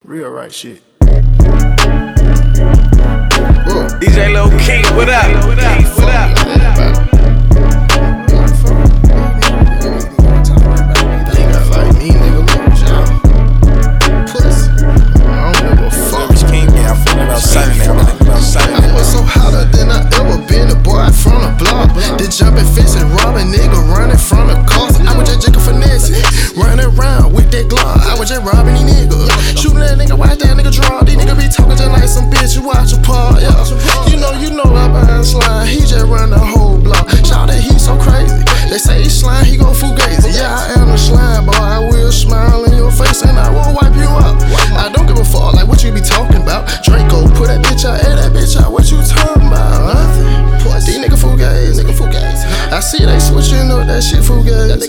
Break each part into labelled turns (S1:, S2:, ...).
S1: Real right shit.
S2: DJ Lil King, what up? What up?
S1: Nigga like me, nigga, look, y'all. Pussy. I don't give a fuck.
S2: Rich King, yeah, I'm feeling outside that.
S1: I was so hotter than I ever been. A boy from the block. The jumping fence and robbing nigga running from the cars. I was just Jacob Finesse, running around with that Glock. I was just robbing these niggas, shooting that nigga, watch that nigga draw. These niggas be talking just like some bitch. You watch a part, yeah. You know I behind slime. He just run the whole block. Shout that he so crazy. They say he slime, he gon' fugazi. Yeah, I am a slime boy. I will smile in your face and I will wipe you up. I don't give a fuck like what you be talking about. Draco, put that bitch out, that bitch out. What you talking about? Nothing. These nigga fugazi. I see they switching up that shit fugazi.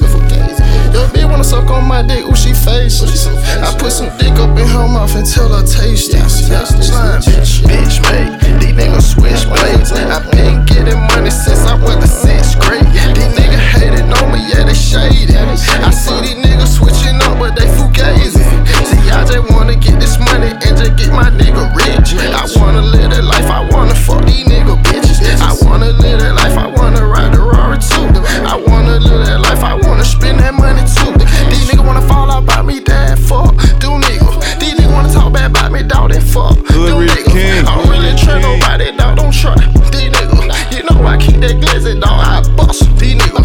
S1: Yo, bitch wanna suck on my dick, ooh she faceless. I put some dick up in her mouth and tell her taste it. Slime bitch made. These niggas switch blades. I been getting money since I went to 6th grade. These niggas hating on me, yeah they shady. I see these niggas switching up, but they fugazi. See, I just wanna get this money and just get my nigga rich. I wanna live that life, I wanna fuck these nigga bitches. I wanna live that life, I wanna ride the Rari too. I wanna live that life, I wanna spend that money too. These niggas wanna fall out about me, dad, fuck. Do niggas. These niggas wanna talk bad about me, dog, then fuck. Do niggas. I don't really trust nobody, dog, don't try. These niggas. You know I keep that glizzy, dog, I bust these niggas.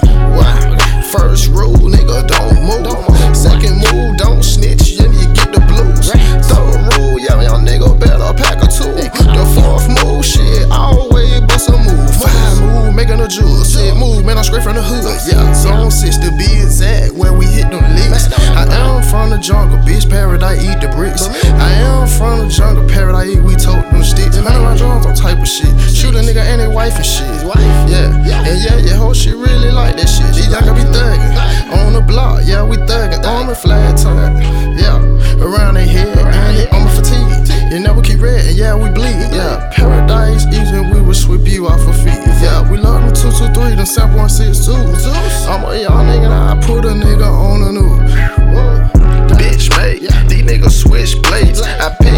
S1: Wow. First rule, nigga, don't move. Second move, don't snitch, and you get the blues. Third rule, yeah, young nigga better pack a tool. The fourth move, shit, always bust a move. Five move, making a jewel. Six move, man, I'm straight from the hood. Yeah, zone 6 to be exact, where we hit them licks. I am from the jungle, bitch, paradise, eat the bricks. I am from the jungle, paradise, we tote them sticks. Man, I drums on type of shit. Shoot a nigga and his wife and shit. Yeah, and yeah, your whole shit really like that shit. These y'all be thuggin' on the block, yeah, we thuggin'. Army flag time, yeah, around their head and on my fatigue. You never keep red, and yeah, we bleed. Yeah, paradise, even we will sweep you off of feet. Yeah, we love them 223, them 7.62. I'm a young nigga, and I put a nigga on the new. Bitch made, these niggas switch blades. I pick